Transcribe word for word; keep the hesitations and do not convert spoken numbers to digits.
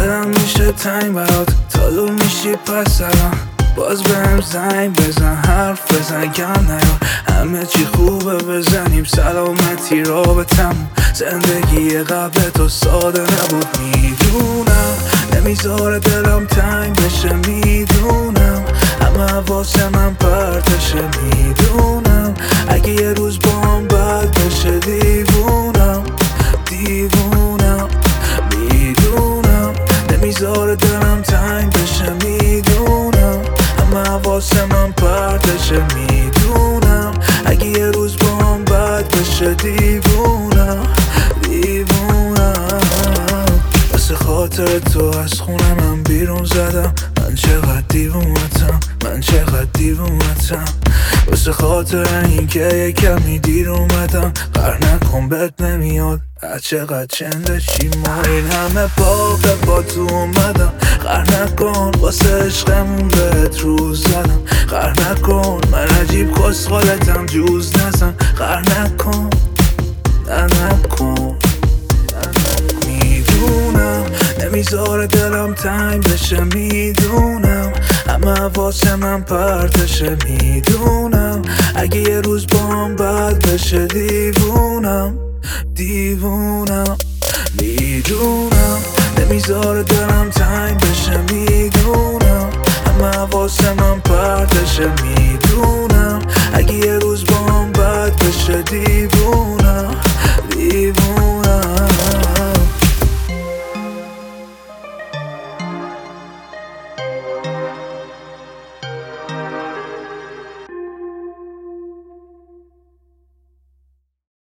دلم میشه تنگ برات تا دور میشی پس الان باز بهم زنگ بزن حرف بزن کم نیار همه چی خوبه بزنیم سلامتی رابطمون زندگی قبل تو ساده نبود میدونم نمیذاره دلم تنگ بشه میدونم همه واسه من پرتشه میدونم اگه یه روز با هم بد بشه دیوونم دیوونم میدونم نمیذاره دلم تنگ بشه میدونم همه واسه من پرتشه میدونم اگه یه روز با هم بد بشه دیوونم دیوونم واسه خاطر تو از خونه من بیرون زدم من چقدر دیوونتم من چقدر دیوونتم واسه خاطر این که یه کمی دیر اومدم قهر نکن بد نمیاد از چقدر چنده چی ما این همه باقه با تو اومدم قهر نکن واسه عشقمون بهت روز زدم قهر نکن من عجیب کسخالتم جوز نزن قهر نکن نه نکن میدونم نمیذاره دلم تنگ بشه میدونم همه واسه من پرتشه میدونم اگه یه روز با هم بد بشه دیوونم دیوونم میدونم نمیذاره دلم تنگ بشه میدونم همه واسه من پرتشه میدونم اگه یه روز با هم بد بشه دیوونم